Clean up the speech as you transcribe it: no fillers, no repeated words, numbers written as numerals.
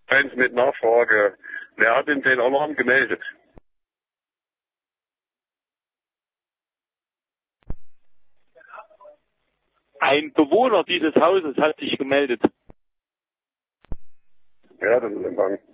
eins mit Nachfrage. Wer hat denn den Alarm gemeldet? Ein Bewohner dieses Hauses hat sich gemeldet. Ja, das ist Empfang.